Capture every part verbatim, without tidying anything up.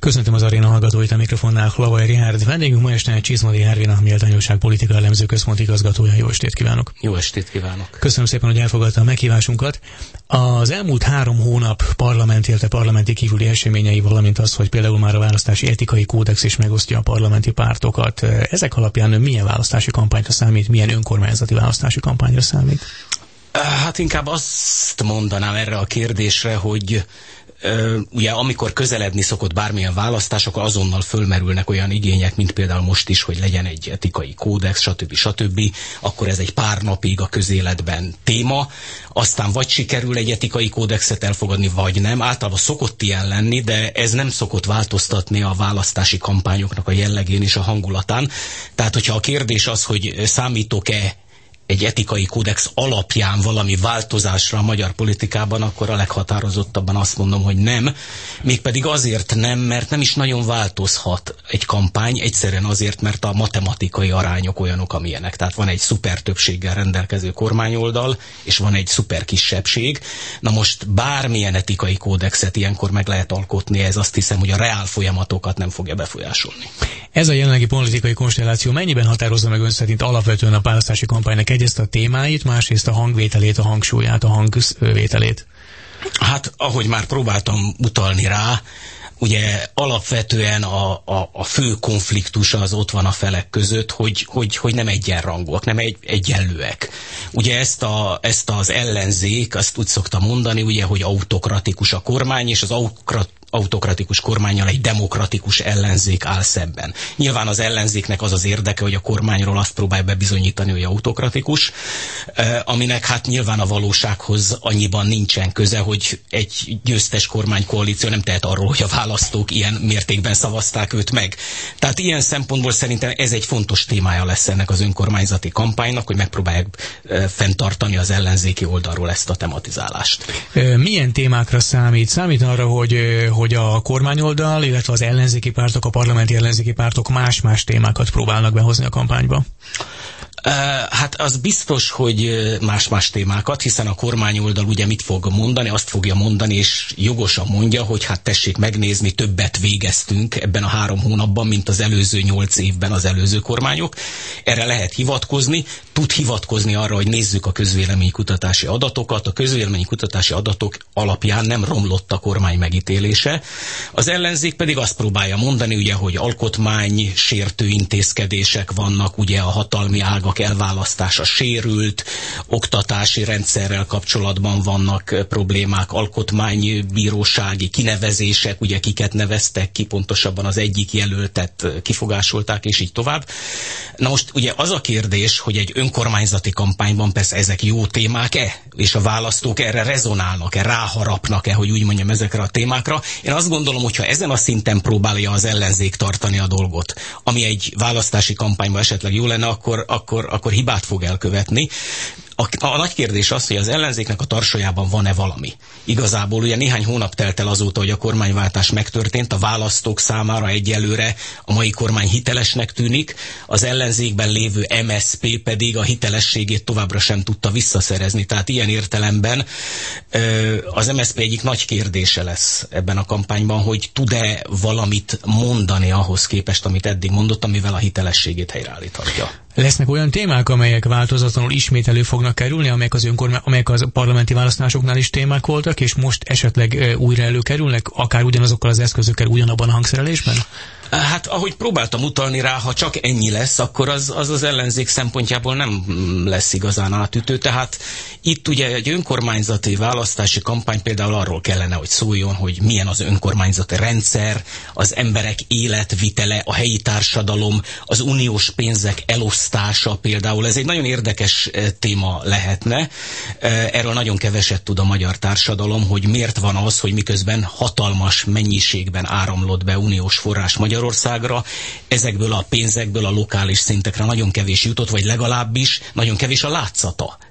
Köszöntöm az aréna hallgatóit, a mikrofonnál Hlavaj Richárd. Vendégünk ma este Csizmadi Ervin, a Méltányosság Politika Elemző Központ igazgatója. Jó estét kívánok! Jó estét kívánok! Köszönöm szépen, hogy elfogadta a meghívásunkat. Az elmúlt három hónap parlament, illetve parlamenti kívüli eseményei, valamint az, hogy például már a választási etikai kódex is megosztja a parlamenti pártokat. Ezek alapján milyen választási kampányra számít, milyen önkormányzati választási kampányra számít? Hát inkább azt mondanám erre a kérdésre, hogy Uh, ugye amikor közeledni szokott bármilyen választás, akkor azonnal fölmerülnek olyan igények, mint például most is, hogy legyen egy etikai kódex, stb. stb. Akkor ez egy pár napig a közéletben téma, aztán vagy sikerül egy etikai kódexet elfogadni, vagy nem. Általában szokott ilyen lenni, de ez nem szokott változtatni a választási kampányoknak a jellegén és a hangulatán. Tehát, hogyha a kérdés az, hogy számítok-e egy etikai kódex alapján valami változásra a magyar politikában, akkor a leghatározottabban azt mondom, hogy nem. Mégpedig azért nem, mert nem is nagyon változhat egy kampány, egyszerűen azért, mert a matematikai arányok olyanok, amilyenek. Tehát van egy szuper többséggel rendelkező kormányoldal, és van egy szuper kisebbség. Na most bármilyen etikai kódexet ilyenkor meg lehet alkotni, ez azt hiszem, hogy a reál folyamatokat nem fogja befolyásolni. Ez a jelenlegi politikai konstelláció mennyiben határozza meg ön szerint alapvetően a választási kampánynak egyrészt a témáit, másrészt a hangvételét, a hangsúlyát, a hangvételét? Hát, ahogy már próbáltam utalni rá, ugye alapvetően a, a, a fő konfliktus az ott van a felek között, hogy, hogy, hogy nem egyenrangúak, nem egy, egyenlőek. Ugye ezt, a, ezt az ellenzék, azt úgy szokta mondani, ugye, hogy autokratikus a kormány, és az autokrat autokratikus kormánnyal egy demokratikus ellenzék áll szemben. Nyilván az ellenzéknek az az érdeke, hogy a kormányról azt próbálja bebizonyítani, hogy autokratikus, aminek hát nyilván a valósághoz annyiban nincsen köze, hogy egy győztes kormánykoalíció nem tehet arról, hogy a választók ilyen mértékben szavazták őt meg. Tehát ilyen szempontból szerintem ez egy fontos témája lesz ennek az önkormányzati kampánynak, hogy megpróbálják fenntartani az ellenzéki oldalról ezt a tematizálást. Milyen témákra számít? Számít arra, hogy hogy a kormányoldal, illetve az ellenzéki pártok, a parlamenti ellenzéki pártok más-más témákat próbálnak behozni a kampányba? Hát az biztos, hogy más-más témákat, hiszen a kormányoldal ugye mit fog mondani, azt fogja mondani, és jogosan mondja, hogy hát tessék megnézni, többet végeztünk ebben a három hónapban, mint az előző nyolc évben az előző kormányok. Erre lehet hivatkozni, tud hivatkozni arra, hogy nézzük a közvéleménykutatási adatokat. A közvéleménykutatási adatok alapján nem romlott a kormány megítélése. Az ellenzék pedig azt próbálja mondani, ugye, hogy alkotmánysértő intézkedések vannak, ugye a hatalmi ágak elválasztása sérült, oktatási rendszerrel kapcsolatban vannak problémák, alkotmánybírósági kinevezések, ugye kiket neveztek ki, pontosabban az egyik jelöltet kifogásolták, és így tovább. Na most ugye az a kérdés, hogy egy önkormányzati kampányban persze ezek jó témák-e, és a választók erre rezonálnak-e, ráharapnak-e, hogy úgy mondjam, ezekre a témákra. Én azt gondolom, hogyha ezen a szinten próbálja az ellenzék tartani a dolgot, ami egy választási kampányban esetleg jó lenne, akkor, akkor akkor hibát fog elkövetni. A, a nagy kérdés az, hogy az ellenzéknek a tarsajában van-e valami. Igazából ugye néhány hónap telt el azóta, hogy a kormányváltás megtörtént, a választók számára egyelőre a mai kormány hitelesnek tűnik, az ellenzékben lévő em es zé pé pedig a hitelességét továbbra sem tudta visszaszerezni. Tehát ilyen értelemben az em es zé pé egyik nagy kérdése lesz ebben a kampányban, hogy tud-e valamit mondani ahhoz képest, amit eddig mondott, amivel a hitelességét helyreállíthatja. Lesznek olyan témák, amelyek változatlanul ismét elő fognak kerülni, amelyek az, önkormány, amelyek az parlamenti választásoknál is témák voltak, és most esetleg újra előkerülnek, akár ugyanazokkal az eszközökkel, ugyanabban a hangszerelésben? Hát ahogy próbáltam utalni rá, ha csak ennyi lesz, akkor az az, az ellenzék szempontjából nem lesz igazán átütő. Tehát itt ugye egy önkormányzati választási kampány például arról kellene, hogy szóljon, hogy milyen az önkormányzati rendszer, az emberek életvitele, a helyi társadalom, az uniós pénzek elosztása például. Ez egy nagyon érdekes téma lehetne. Erről nagyon keveset tud a magyar társadalom, hogy miért van az, hogy miközben hatalmas mennyiségben áramlott be uniós forrás Magyarországra, ezekből a pénzekből a lokális szintekre nagyon kevés jutott, vagy legalábbis nagyon kevés a látszata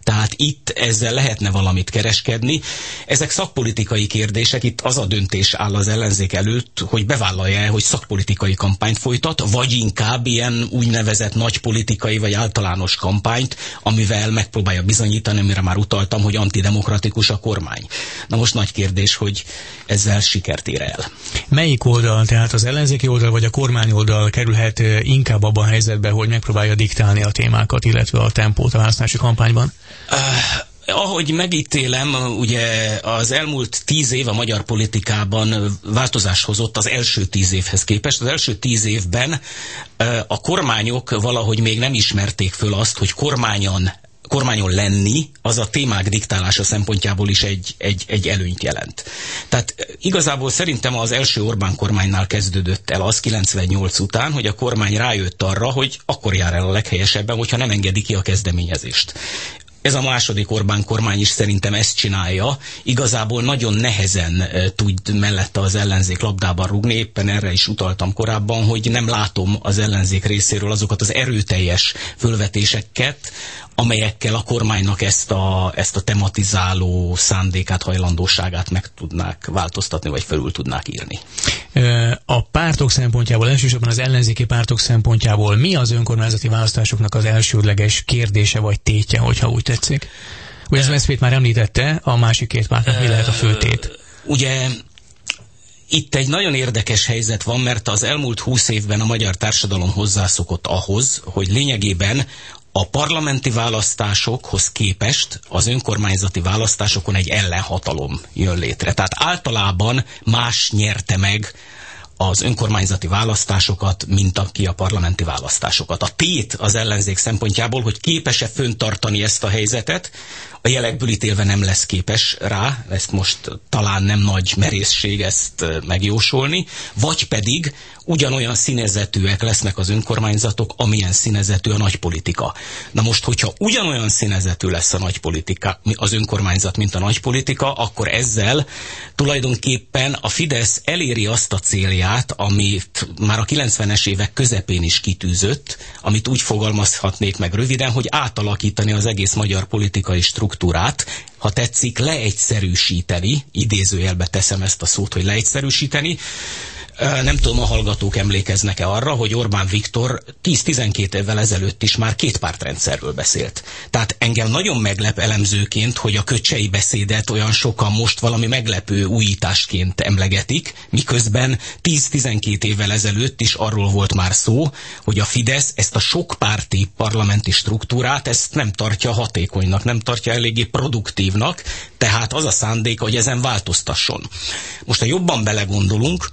Tehát itt ezzel lehetne valamit kereskedni. Ezek szakpolitikai kérdések, itt az a döntés áll az ellenzék előtt, hogy bevállalja-e, hogy szakpolitikai kampányt folytat, vagy inkább ilyen úgynevezett nagypolitikai vagy általános kampányt, amivel megpróbálja bizonyítani, amire már utaltam, hogy antidemokratikus a kormány. Na most nagy kérdés, hogy ezzel sikert ér el. Melyik oldal, tehát az ellenzéki oldal vagy a kormány oldal kerülhet inkább abban a helyzetben, hogy megpróbálja diktálni a témákat, illetve a tempót a választási kampányban? Uh, ahogy megítélem, ugye az elmúlt tíz év a magyar politikában változás hozott az első tíz évhez képest. Az első tíz évben uh, a kormányok valahogy még nem ismerték föl azt, hogy kormányon kormányon lenni, az a témák diktálása szempontjából is egy, egy, egy előnyt jelent. Tehát igazából szerintem az első Orbán kormánynál kezdődött el az kilencvennyolc után, hogy a kormány rájött arra, hogy akkor jár el a leghelyesebben, hogyha nem engedi ki a kezdeményezést. Ez a második Orbán kormány is szerintem ezt csinálja. Igazából nagyon nehezen tud mellette az ellenzék labdában rúgni, éppen erre is utaltam korábban, hogy nem látom az ellenzék részéről azokat az erőteljes fölvetéseket, amelyekkel a kormánynak ezt a, ezt a tematizáló szándékát, hajlandóságát meg tudnák változtatni, vagy felül tudnák írni. A pártok szempontjából, elsősorban az ellenzéki pártok szempontjából mi az önkormányzati választásoknak az elsődleges kérdése vagy tétje, hogyha úgy tetszik? Ugye az em es zé pét már említette, a másik két pártnak mi lehet a fő tét? Ugye itt egy nagyon érdekes helyzet van, mert az elmúlt húsz évben a magyar társadalom hozzászokott ahhoz, hogy lényegében a parlamenti választásokhoz képest az önkormányzati választásokon egy ellenhatalom jön létre. Tehát általában más nyerte meg az önkormányzati választásokat, mint aki a parlamenti választásokat. A tét az ellenzék szempontjából, hogy képes-e föntartani ezt a helyzetet, a jelekből ítélve nem lesz képes rá, ezt most talán nem nagy merészség ezt megjósolni, vagy pedig ugyanolyan színezetűek lesznek az önkormányzatok, amilyen színezetű a nagypolitika. Na most, hogyha ugyanolyan színezetű lesz a nagypolitika, az önkormányzat, mint a nagypolitika, akkor ezzel tulajdonképpen a Fidesz eléri azt a célját, amit már a kilencvenes évek közepén is kitűzött, amit úgy fogalmazhatnék meg röviden, hogy átalakítani az egész magyar politikai struktúrát, ha tetszik, leegyszerűsíteni, idézőjelbe teszem ezt a szót, hogy leegyszerűsíteni. Nem tudom, a hallgatók emlékeznek-e arra, hogy Orbán Viktor tíz-tizenkét évvel ezelőtt is már két pártrendszerről beszélt. Tehát engem nagyon meglep elemzőként, hogy a Köcsei beszédet olyan sokan most valami meglepő újításként emlegetik, miközben tíz-tizenkét évvel ezelőtt is arról volt már szó, hogy a Fidesz ezt a sokpárti parlamenti struktúrát, ezt nem tartja hatékonynak, nem tartja eléggé produktívnak, tehát az a szándéka, hogy ezen változtasson. Most, ha jobban belegondolunk,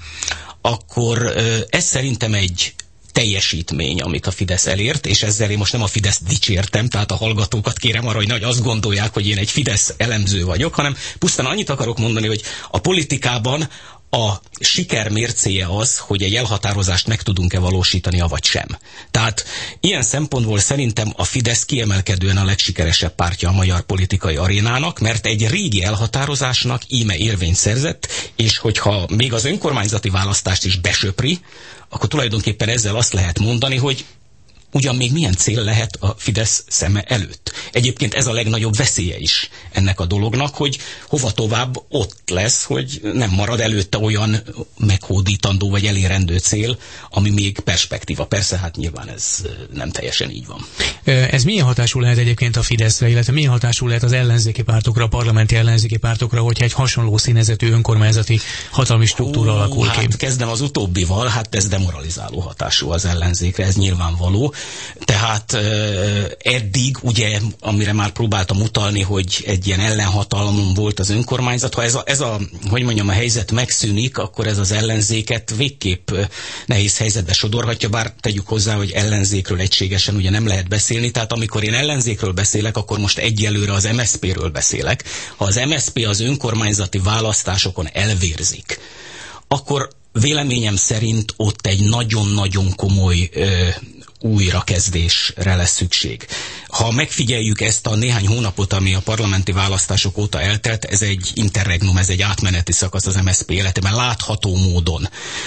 akkor ez szerintem egy teljesítmény, amit a Fidesz elért, és ezzel én most nem a Fideszt dicsértem, tehát a hallgatókat kérem arra, hogy nagy azt gondolják, hogy én egy Fidesz elemző vagyok, hanem pusztán annyit akarok mondani, hogy a politikában a siker mércéje az, hogy egy elhatározást meg tudunk-e valósítani, avagy sem. Tehát ilyen szempontból szerintem a Fidesz kiemelkedően a legsikeresebb pártja a magyar politikai arénának, mert egy régi elhatározásnak íme érvényt szerzett, és hogyha még az önkormányzati választást is besöpri, akkor tulajdonképpen ezzel azt lehet mondani, hogy ugyan még milyen cél lehet a Fidesz szeme előtt. Egyébként ez a legnagyobb veszélye is ennek a dolognak, hogy hova tovább ott lesz, hogy nem marad előtte olyan meghódítandó vagy elérendő cél, ami még perspektíva. Persze, hát nyilván ez nem teljesen így van. Ez milyen hatású lehet egyébként a Fideszre, illetve milyen hatású lehet az ellenzéki pártokra, a parlamenti ellenzéki pártokra, hogyha egy hasonló színezetű önkormányzati hatalmi struktúra Hú, alakul ki? Hát kezdem az utóbbival, hát ez demoralizáló hatású az ellenzékre, ez nyilvánvaló. Tehát eddig, ugye, amire már próbáltam utalni, hogy egy ilyen ellenhatalom volt az önkormányzat, ha ez a, ez a, hogy mondjam, a helyzet megszűnik, akkor ez az ellenzéket végképp nehéz helyzetbe sodorhatja, bár tegyük hozzá, hogy ellenzékről egységesen ugye nem lehet beszélni, tehát amikor én ellenzékről beszélek, akkor most egyelőre az em es zé péről beszélek. Ha az em es zé pé az önkormányzati választásokon elvérzik, akkor véleményem szerint ott egy nagyon-nagyon komoly ö, újrakezdésre lesz szükség. Ha megfigyeljük ezt a néhány hónapot, ami a parlamenti választások óta eltelt, ez egy interregnum, ez egy átmeneti szakasz az em es zé pé életében, látható módon ö,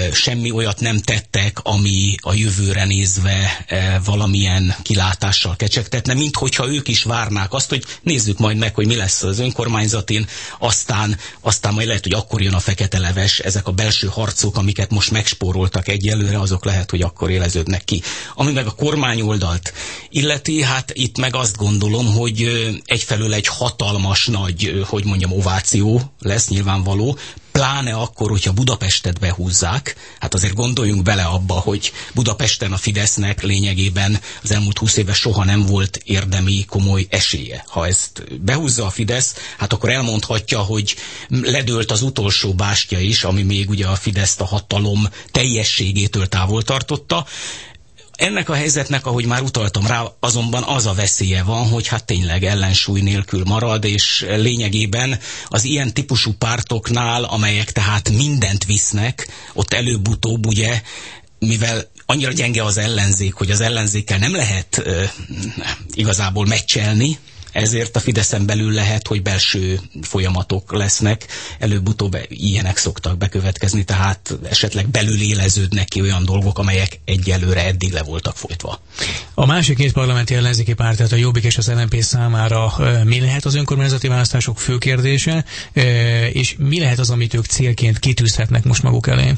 semmi olyat nem tettek, ami a jövőre nézve valamilyen kilátással kecsegtetne, mint hogyha ők is várnák azt, hogy nézzük majd meg, hogy mi lesz az önkormányzatin, aztán, aztán majd lehet, hogy akkor jön a fekete leves, ezek a belső harcok, amiket most megspóroltak egyelőre, azok lehet, hogy akkor éleződnek ki. Ami meg a kormányoldalt illeti, hát itt meg azt gondolom, hogy egyfelől egy hatalmas nagy, hogy mondjam, ováció lesz nyilvánvaló, pláne akkor, hogyha Budapestet behúzzák, hát azért gondoljunk bele abba, hogy Budapesten a Fidesznek lényegében az elmúlt húsz éve soha nem volt érdemi, komoly esélye. Ha ezt behúzza a Fidesz, hát akkor elmondhatja, hogy ledőlt az utolsó bástya is, ami még ugye a Fideszt a hatalom teljességétől távol tartotta. Ennek a helyzetnek, ahogy már utaltam rá, azonban az a veszélye van, hogy hát tényleg ellensúly nélkül marad, és lényegében az ilyen típusú pártoknál, amelyek tehát mindent visznek, ott előbb-utóbb ugye, mivel annyira gyenge az ellenzék, hogy az ellenzékkel nem lehet uh, igazából meccselni, ezért a Fideszen belül lehet, hogy belső folyamatok lesznek, előbb-utóbb ilyenek szoktak bekövetkezni, tehát esetleg belül éleződnek ki olyan dolgok, amelyek egyelőre eddig le voltak folytva. A másik két parlamenti ellenzéki párt, tehát a Jobbik és az el en pé számára mi lehet az önkormányzati választások fő kérdése, és mi lehet az, amit ők célként kitűzhetnek most maguk elé?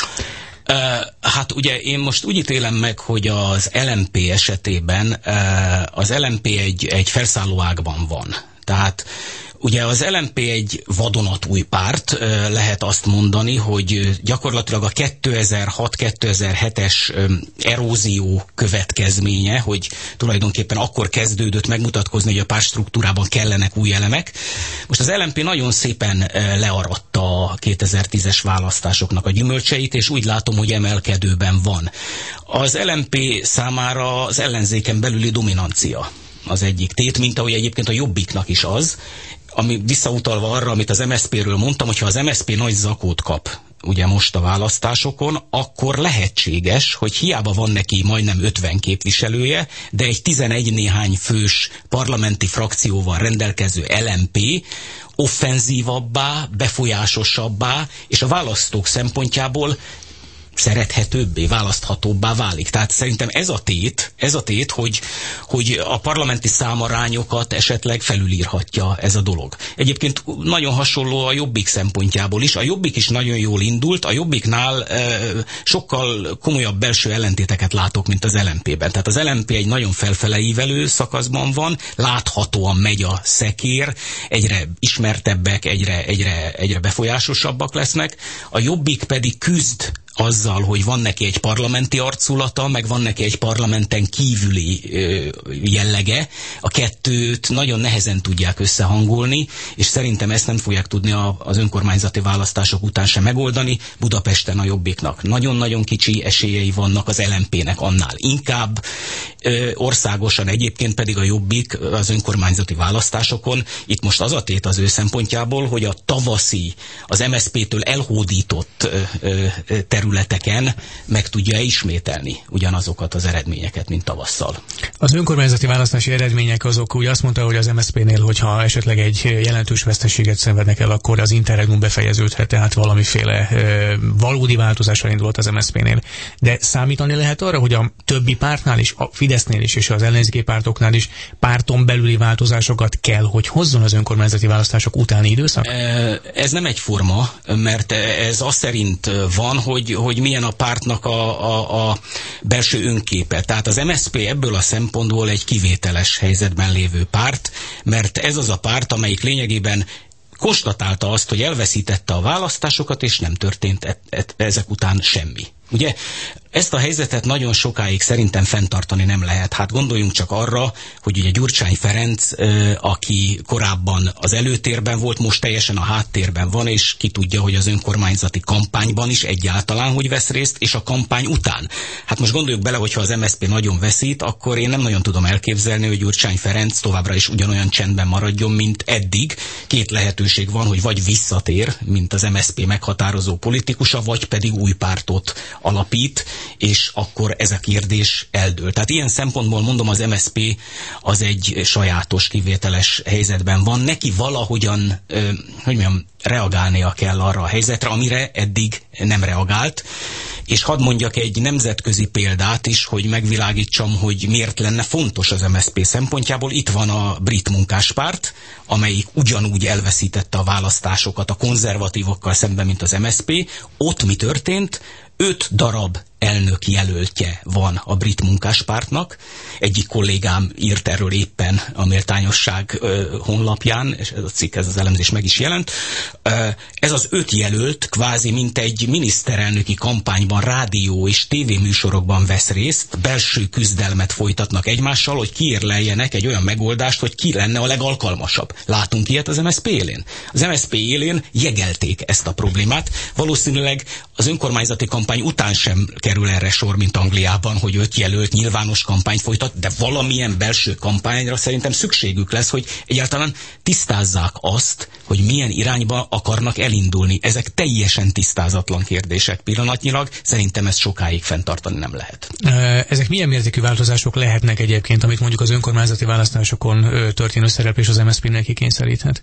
Uh, hát ugye én most úgy ítélem meg, hogy az el en pé esetében uh, az el en pé egy, egy felszálló ágban van. Tehát ugye az el en pé egy vadonatúj párt, lehet azt mondani, hogy gyakorlatilag a kétezer-hat kétezer-hetes erózió következménye, hogy tulajdonképpen akkor kezdődött megmutatkozni, hogy a pártstruktúrában kellenek új elemek. Most az el en pé nagyon szépen learatta a kétezer-tízes választásoknak a gyümölcseit, és úgy látom, hogy emelkedőben van. Az el en pé számára az ellenzéken belüli dominancia az egyik tét, mint ahogy egyébként a Jobbiknak is az, ami visszautalva arra, amit az em es zé péről mondtam, hogyha az em es zé pé nagy zakót kap ugye most a választásokon, akkor lehetséges, hogy hiába van neki majdnem ötven képviselője, de egy tizenegy néhány fős parlamenti frakcióval rendelkező el en pé offenzívabbá, befolyásosabbá, és a választók szempontjából szerethetőbbé, választhatóbbá válik. Tehát szerintem ez a tét, ez a tét, hogy, hogy a parlamenti számarányokat esetleg felülírhatja ez a dolog. Egyébként nagyon hasonló a Jobbik szempontjából is. A Jobbik is nagyon jól indult, a Jobbiknál e, sokkal komolyabb belső ellentéteket látok, mint az el en pében. Tehát az el en pé egy nagyon felfeleívelő szakaszban van, láthatóan megy a szekér, egyre ismertebbek, egyre, egyre, egyre befolyásosabbak lesznek. A Jobbik pedig küzd azzal, hogy van neki egy parlamenti arculata, meg van neki egy parlamenten kívüli ö, jellege. A kettőt nagyon nehezen tudják összehangolni, és szerintem ezt nem fogják tudni a, az önkormányzati választások után sem megoldani. Budapesten a Jobbiknak nagyon-nagyon kicsi esélyei vannak, az el en pének annál inkább. Ö, országosan egyébként pedig a Jobbik az önkormányzati választásokon, itt most az a tét az ő szempontjából, hogy a tavaszi, az em es zé pétől elhódított ö, ö, területeken meg tudja ismételni ugyanazokat az eredményeket, mint tavasszal. Az önkormányzati választási eredmények azok úgy azt mondta, hogy az em es zé pénél, hogyha esetleg egy jelentős veszteséget szenvednek el, akkor az interregnum befejeződhet, tehát valamiféle e, valódi változással indult az em es zé pénél. De számítani lehet arra, hogy a többi pártnál is, a Fidesznél is és az ellenzéki pártoknál is párton belüli változásokat kell, hogy hozzon az önkormányzati választások utáni időszak? Ez nem egyforma, mert ez azt szerint van, hogy hogy milyen a pártnak a, a, a belső önképe. Tehát az em es zé pé ebből a szempontból egy kivételes helyzetben lévő párt, mert ez az a párt, amelyik lényegében konstatálta azt, hogy elveszítette a választásokat, és nem történt e, e, ezek után semmi. Ugye? Ezt a helyzetet nagyon sokáig szerintem fenntartani nem lehet. Hát gondoljunk csak arra, hogy ugye Gyurcsány Ferenc, aki korábban az előtérben volt, most teljesen a háttérben van, és ki tudja, hogy az önkormányzati kampányban is egyáltalán hogy vesz részt, és a kampány után. Hát most gondoljuk bele, hogyha az em es zé pé nagyon veszít, akkor én nem nagyon tudom elképzelni, hogy Gyurcsány Ferenc továbbra is ugyanolyan csendben maradjon, mint eddig. Két lehetőség van, hogy vagy visszatér, mint az em es zé pé meghatározó politikusa, vagy pedig új pártot alapít. és akkor ez a kérdés eldől. Tehát ilyen szempontból mondom, az em es zé pé az egy sajátos, kivételes helyzetben van. Neki valahogyan, hogy mondjam, reagálnia kell arra a helyzetre, amire eddig nem reagált. És hadd mondjak egy nemzetközi példát is, hogy megvilágítsam, hogy miért lenne fontos az em es zé pé szempontjából. Itt van a brit munkáspárt, amelyik ugyanúgy elveszítette a választásokat a konzervatívokkal szemben, mint az em es zé pé. Ott mi történt? Öt darab elnök jelöltje van a brit munkáspártnak. Egyik kollégám írt erről éppen a Méltányosság ö, honlapján, és ez a cikk, ez az elemzés meg is jelent. Ö, ez az öt jelölt kvázi mint egy miniszterelnöki kampányban, rádió és tévéműsorokban vesz részt, belső küzdelmet folytatnak egymással, hogy kiérleljenek egy olyan megoldást, hogy ki lenne a legalkalmasabb. Látunk ilyet az em es zé pé élén? Az em es zé pé élén jegelték ezt a problémát. Valószínűleg az önkormányzati kampány után sem kerül erre sor, mint Angliában, hogy öt jelölt nyilvános kampányt folytat, de valamilyen belső kampányra szerintem szükségük lesz, hogy egyáltalán tisztázzák azt, hogy milyen irányba akarnak elindulni. Ezek teljesen tisztázatlan kérdések pillanatnyilag, szerintem ezt sokáig fenntartani nem lehet. Ezek milyen mértékű változások lehetnek egyébként, amit mondjuk az önkormányzati választásokon történő szereplés az em es zé pének kikényszeríthet?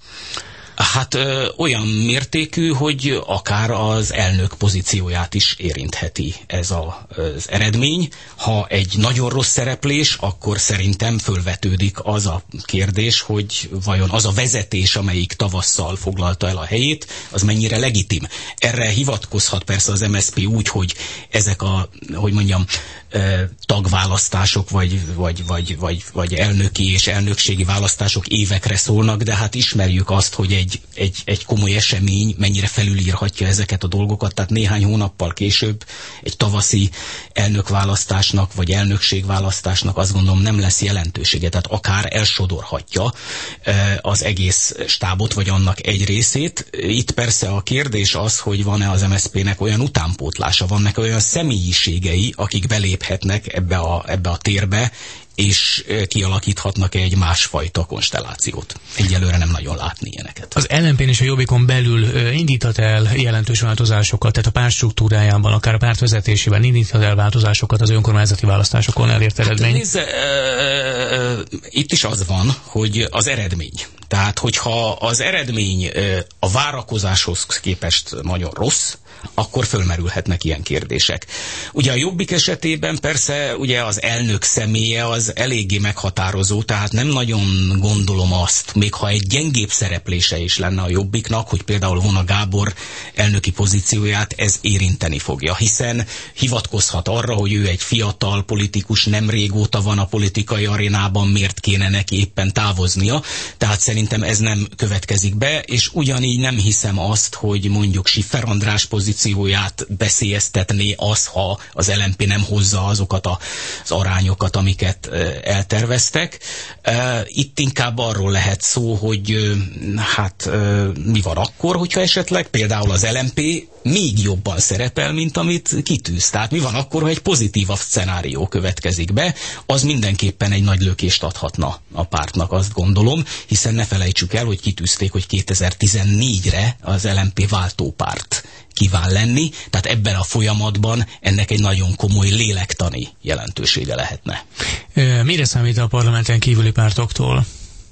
Hát ö, olyan mértékű, hogy akár az elnök pozícióját is érintheti ez a, az eredmény. Ha egy nagyon rossz szereplés, akkor szerintem fölvetődik az a kérdés, hogy vajon az a vezetés, amelyik tavasszal foglalta el a helyét, az mennyire legitim. Erre hivatkozhat persze az em es zé pé úgy, hogy ezek a, hogy mondjam, tagválasztások, vagy, vagy, vagy, vagy, vagy elnöki és elnökségi választások évekre szólnak, de hát ismerjük azt, hogy egy, egy, egy komoly esemény mennyire felülírhatja ezeket a dolgokat, tehát néhány hónappal később egy tavaszi elnökválasztásnak, vagy elnökségválasztásnak azt gondolom nem lesz jelentősége, tehát akár elsodorhatja az egész stábot, vagy annak egy részét. Itt persze a kérdés az, hogy van-e az em es zé pének olyan utánpótlása, vannak olyan személyiségei, akik beléphetnek ebbe a, ebbe a térbe, és kialakíthatnak egy másfajta konstellációt. Egyelőre nem nagyon látni ilyeneket. Az el em pén és a Jobbikon belül indíthat el jelentős változásokat, tehát a párt struktúrájában, akár a párt vezetésében indíthat el változásokat az önkormányzati választásokon elért eredmény? Hát nézze, e, e, itt is az van, hogy az eredmény. Tehát, hogyha az eredmény e, a várakozáshoz képest nagyon rossz, akkor fölmerülhetnek ilyen kérdések. Ugye a Jobbik esetében persze ugye az elnök személye az eléggé meghatározó, tehát nem nagyon gondolom azt, még ha egy gyengébb szereplése is lenne a Jobbiknak, hogy például Vona Gábor elnöki pozícióját ez érinteni fogja, hiszen hivatkozhat arra, hogy ő egy fiatal politikus, nem régóta van a politikai arénában, miért kéne neki éppen távoznia, tehát szerintem ez nem következik be, és ugyanígy nem hiszem azt, hogy mondjuk Schiffer András pozícióját veszélyeztetné az, ha az el em pé nem hozza azokat az arányokat, amiket elterveztek. Itt inkább arról lehet szó, hogy hát mi van akkor, hogyha esetleg például az el em pé még jobban szerepel, mint amit kitűz. Tehát mi van akkor, ha egy pozitívabb szenárió következik be, az mindenképpen egy nagy lökést adhatna a pártnak, azt gondolom, hiszen ne felejtsük el, hogy kitűzték, hogy kétezer-tizennégyre az el em pé váltópárt kíván lenni, tehát ebben a folyamatban ennek egy nagyon komoly lélektani jelentősége lehetne. Mire számít a parlamenten kívüli pártoktól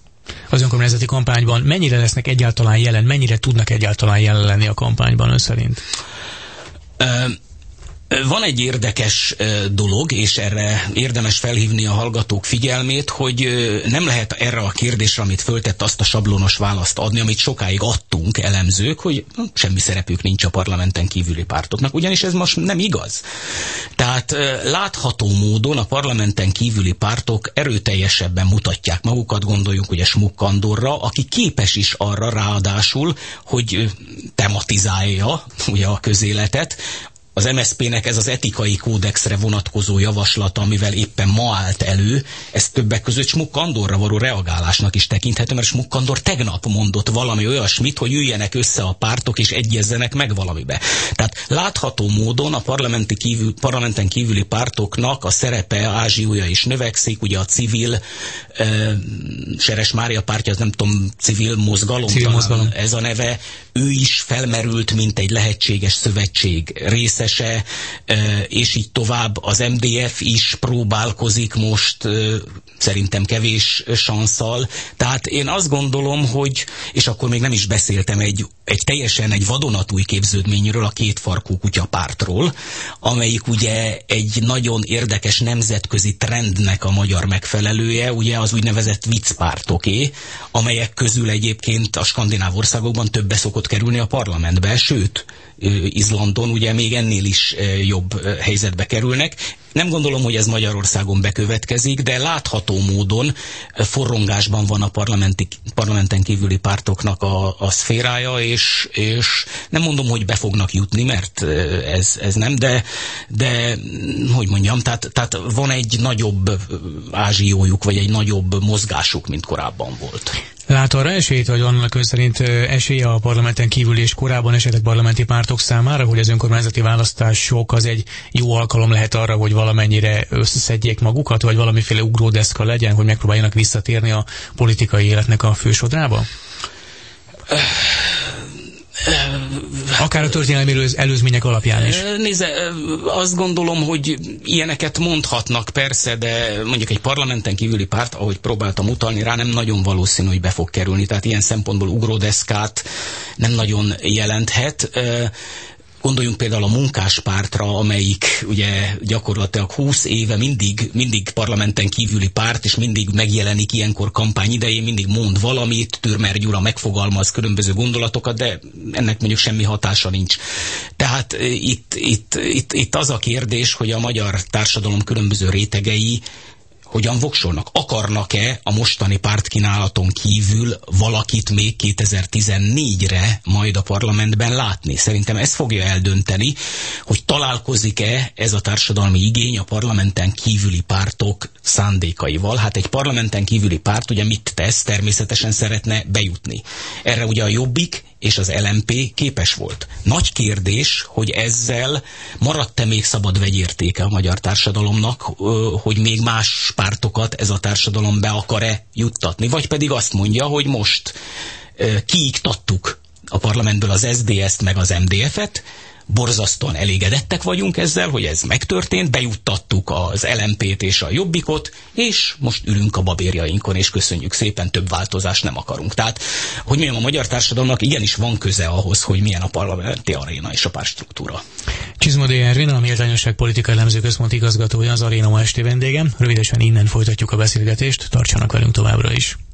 az önkormányzati kampányban? Mennyire lesznek egyáltalán jelen, mennyire tudnak egyáltalán jelen lenni a kampányban ön szerint? Uh, Van egy érdekes dolog, és erre érdemes felhívni a hallgatók figyelmét, hogy nem lehet erre a kérdésre, amit föltett, azt a sablonos választ adni, amit sokáig adtunk elemzők, hogy semmi szerepük nincs a parlamenten kívüli pártoknak, ugyanis ez most nem igaz. Tehát látható módon a parlamenten kívüli pártok erőteljesebben mutatják magukat, gondoljunk ugye Smuk Andorra, aki képes is arra ráadásul, hogy tematizálja ugye a közéletet. Az em es zé pének ez az etikai kódexre vonatkozó javaslata, amivel éppen ma állt elő, ez többek között Smuk Andorra való reagálásnak is tekinthető, mert Smuk Andor tegnap mondott valami olyasmit, hogy üljenek össze a pártok és egyezzenek meg valamibe. Tehát látható módon a parlamenti kívül, parlamenten kívüli pártoknak a szerepe, ázsiója is növekszik, ugye a civil, e, Seres Mária pártja, az nem tudom, civil mozgalom, civil mozgalom, ez a neve, ő is felmerült, mint egy lehetséges szövetség része Fideszese, és így tovább. Az em dé ef is próbálkozik most, szerintem kevés sanszal. Tehát én azt gondolom, hogy, és akkor még nem is beszéltem egy, egy teljesen egy vadonatúj képződményről, a kétfarkú kutyapártról, amelyik ugye egy nagyon érdekes nemzetközi trendnek a magyar megfelelője, ugye az úgynevezett viccpártoké, amelyek közül egyébként a skandináv országokban többe szokott kerülni a parlamentbe, sőt, Izlandon ugye még ennél is jobb helyzetbe kerülnek. Nem gondolom, hogy ez Magyarországon bekövetkezik, de látható módon forrongásban van a parlamenti, parlamenten kívüli pártoknak a, a szférája, és, és nem mondom, hogy be fognak jutni, mert ez, ez nem, de, de hogy mondjam, tehát, tehát van egy nagyobb ázsiójuk, vagy egy nagyobb mozgásuk, mint korábban volt. Lát arra esélyt, vagy vannak ön szerint esélye a parlamenten kívüli és korábban esetleg parlamenti pártok számára, hogy az önkormányzati választások az egy jó alkalom lehet arra, hogy valamennyire összeszedjék magukat, vagy valamiféle ugródeszka legyen, hogy megpróbáljanak visszatérni a politikai életnek a fősodrába? Akár a történelmi előzmények alapján is. Nézze, azt gondolom, hogy ilyeneket mondhatnak persze, de mondjuk egy parlamenten kívüli párt, ahogy próbáltam utalni rá, nem nagyon valószínű, hogy be fog kerülni. Tehát ilyen szempontból ugródeszkát nem nagyon jelenthet. Gondoljunk például a munkáspártra, amelyik ugye gyakorlatilag húsz éve mindig, mindig parlamenten kívüli párt, és mindig megjelenik ilyenkor kampány idején, mindig mond valamit, Türmer Gyula megfogalmaz különböző gondolatokat, de ennek mondjuk semmi hatása nincs. Tehát itt, itt, itt, itt az a kérdés, hogy a magyar társadalom különböző rétegei hogyan voksolnak? Akarnak-e a mostani pártkínálaton kívül valakit még kétezer-tizennégyre majd a parlamentben látni? Szerintem ez fogja eldönteni, hogy találkozik-e ez a társadalmi igény a parlamenten kívüli pártok szándékaival. Hát egy parlamenten kívüli párt ugye mit tesz? Természetesen szeretne bejutni. Erre ugye a Jobbik és az el em pé képes volt. Nagy kérdés, hogy ezzel maradt-e még szabad vegyértéke a magyar társadalomnak, hogy még más pártokat ez a társadalom be akar-e juttatni, vagy pedig azt mondja, hogy most kiiktattuk a parlamentből az es zé dé es-t meg az em dé ef-et, borzasztóan elégedettek vagyunk ezzel, hogy ez megtörtént, bejuttattuk az el em pét és a Jobbikot, és most ülünk a babérjainkon, és köszönjük szépen, több változást nem akarunk. Tehát, hogy mondjam, a magyar társadalomnak igenis van köze ahhoz, hogy milyen a parlamenti aréna és a pártstruktúra. Csizmadé Ervin, a Méltányosság Politikai Elemző Központ igazgatója, az Aréna ma esti vendégem. Rövidesen innen folytatjuk a beszélgetést, tartsanak velünk továbbra is.